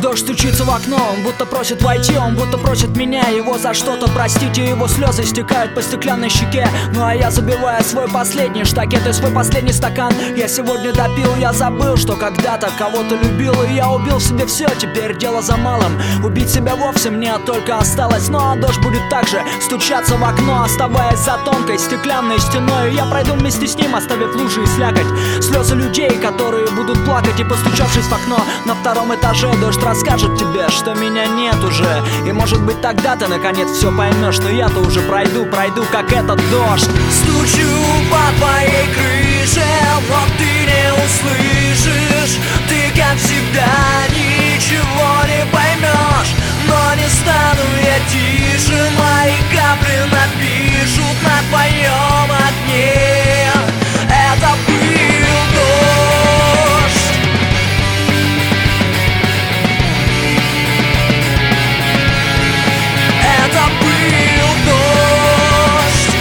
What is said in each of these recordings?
Дождь стучится в окно, он будто просит войти, он будто просит меня его за что-то простить. И его слезы стекают по стеклянной щеке. Ну а я забиваю свой последний штакет и свой последний стакан. Я сегодня допил, я забыл, что когда-то кого-то любил. И я убил в себе все, теперь дело за малым. Убить себя вовсе мне только осталось. Ну а дождь будет также стучаться в окно, оставаясь за тонкой стеклянной стеной. И я пройду вместе с ним, оставив лужи и слякоть. Слезы людей, которые будут плакать. И постучавшись в окно на втором этаже, дождь расскажет тебе, что меня нет уже. И может быть тогда ты наконец все поймешь. Но я-то уже пройду, как этот дождь. Стучу по твоей крыше, но ты не услышишь. Ты, как всегда, ничего не поймешь. Но не стану я тише, мои капли напишут на твоем окне. Это был дождь. Это был дождь.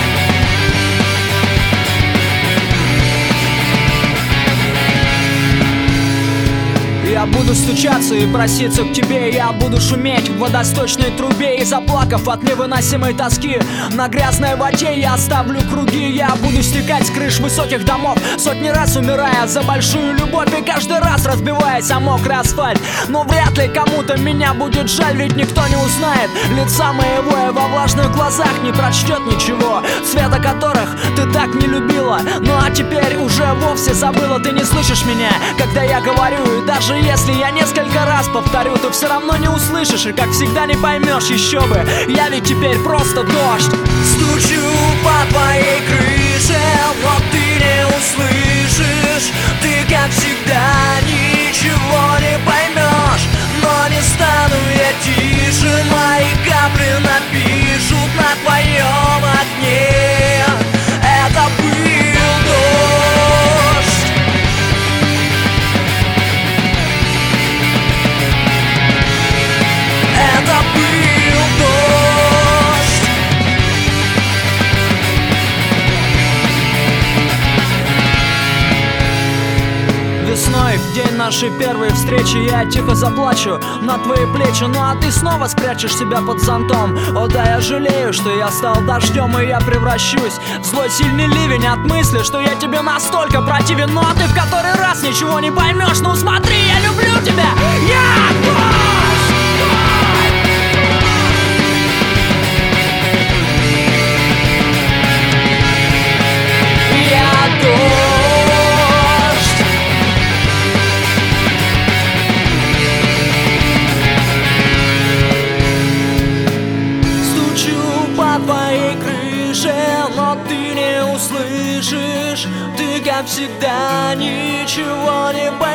Я буду стучаться и проситься к тебе. Я буду шуметь в водосточной трубе. И заплакав от невыносимой тоски на грязной воде, я оставлю круги. Я буду стекать с крыш высоких домов, сотни раз умирая за большую любовь. И каждый раз разбиваясь о мокрый асфальт. Но вряд ли кому-то меня будет жаль, ведь никто не узнает лица моего. И во влажных глазах не прочтет ничего, цвета которых ты так не любила. Ну а теперь уже вовсе забыла. Ты не слышишь меня, когда я говорю. И даже если я несколько раз повторю, ты все равно не услышишь. И как всегда не поймешь, еще бы. Я ведь теперь просто дождь. Стучу по твоей крыше, но ты не услышишь. Ты, как всегда, ничего не поймешь. Но не стану я тише, мои капли напишут на твоем окне. Это был дождь. Это был дождь. Весной, в день нашей первой встречи, я тихо заплачу на твои плечи. Ну а ты снова спрячешь себя под зонтом. О да, я жалею, что я стал дождем. И я превращусь в злой сильный ливень от мысли, что я тебе настолько противен. Ну а ты в который раз ничего не поймешь. Ну смотри, я люблю тебя. Я дождь. Я дождь. По твоей крыше, но ты не услышишь. Ты, как всегда, ничего не поймешь.